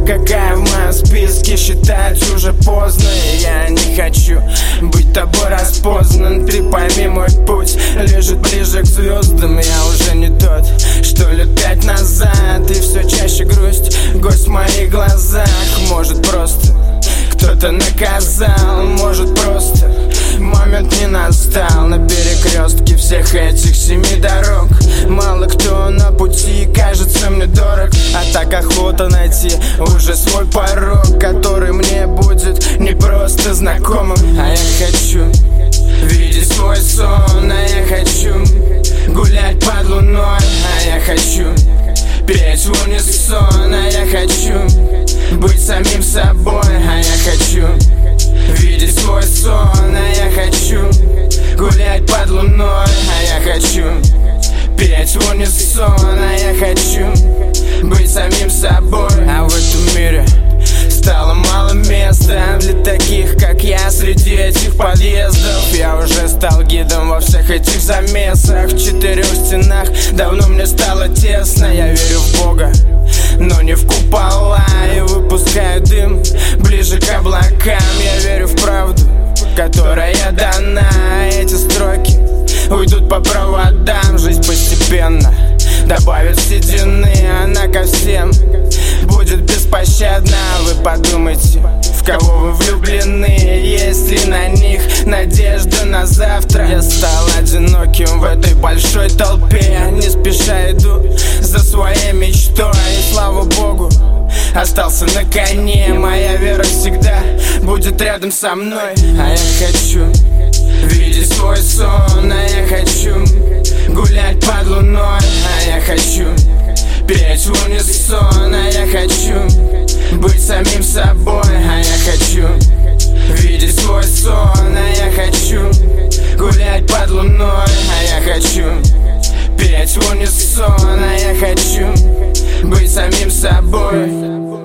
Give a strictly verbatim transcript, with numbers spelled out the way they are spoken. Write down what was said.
какая в моем списке, считать уже поздно. И я не хочу быть тобой распознан. Ты пойми, мой путь лежит ближе к звездам. Я уже не тот, что лет пять назад. И все чаще грусть, гость в моих глазах. Может просто кто-то наказал, может просто момент не настал. На перекрестке всех этих семи дорог мало кто на пути кажется мне дорог. А так охота найти уже свой порог, который мне будет не просто знакомым. А я хочу видеть свой сон, а я хочу гулять под луной, а я хочу петь в унисон, а я хочу быть самим собой, а я хочу видеть свой сон, а я хочу гулять под луной, а я хочу петь в унисон, а я хочу быть самим собой. А в этом мире стало мало места для таких, как я, среди этих подъездов. Я уже стал гидом во всех этих замесах. В четырех стенах давно мне стало тесно. Я верю в Бога, но не в купола, и выпускаю дым ближе к облакам. Я верю в правду, которая дана. Эти строки уйдут по проводам. Жизнь постепенно добавит седины, она ко всем будет беспощадна. Вы подумайте, в кого вы влюблены, есть ли на них надежда на завтра. Я стал одиноким в этой большой толпе, не спеша иду за своей мечтой. И слава Богу, остался на коне. Моя вера всегда будет рядом со мной. А я хочу видеть свой сон, а я хочу гулять под луной, а я хочу петь в унисон, а я хочу быть самим собой, а я хочу видеть свой сон, а я хочу гулять под луной, а я хочу петь в унисон, а я хочу быть самим собой.